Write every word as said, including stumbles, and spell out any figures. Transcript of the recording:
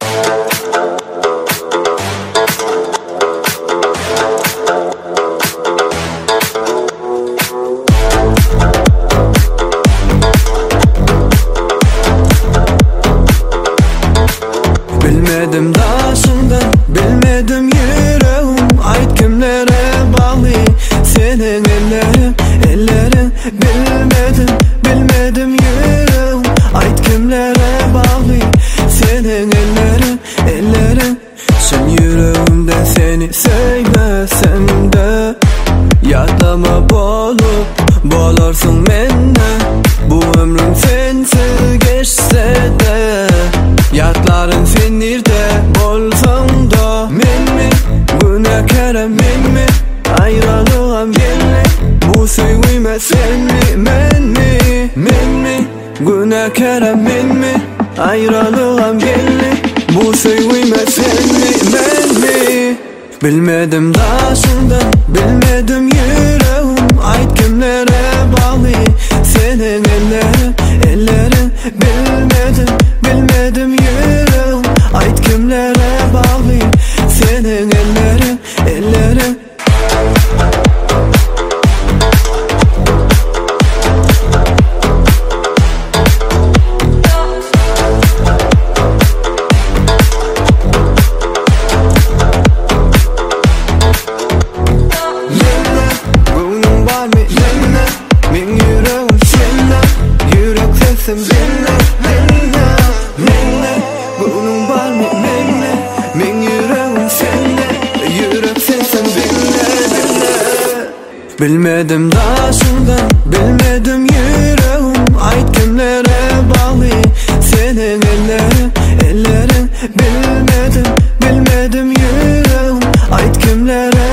Bilmedim daşından, bilmedim yüreğim. Ayt kimlere bağlı senin ellerin, ellerin. Bilmedim, bilmedim yüreğim. Ayt kimlere bağlı senin ellerin, ellerin. Sen yüreğimde seni sevmesem de yadlama bolup bolarsun menden. Bu ömrüm sensiz geçse de yadların senirde bolsam da. Men mi günahkarım, men mi ayrılığım belli. Bu sevgime sen mi, men mi, men mi günahkarım, men mi ayrılığım belli. Bu sevgime sen mi, men mi? Bilmedim daşından, bilmedim yüreğim. Ayt kimlere bağlı senin ellerin, ellerin. Bilmedim, bilmedim yüreğim. Ayt kimlere bağlı senin ellerin, ellerin. Sen benimle, benimle, benimle. Bunun var mı benimle? Men yüreğim seninle. Yürek sensin benimle, benimle. Bilmedim daşından, bilmedim yüreğim. Ayt kimlere bağlı senin ellerin, ellerin. Bilmedim, bilmedim yüreğim. Ayt kimlere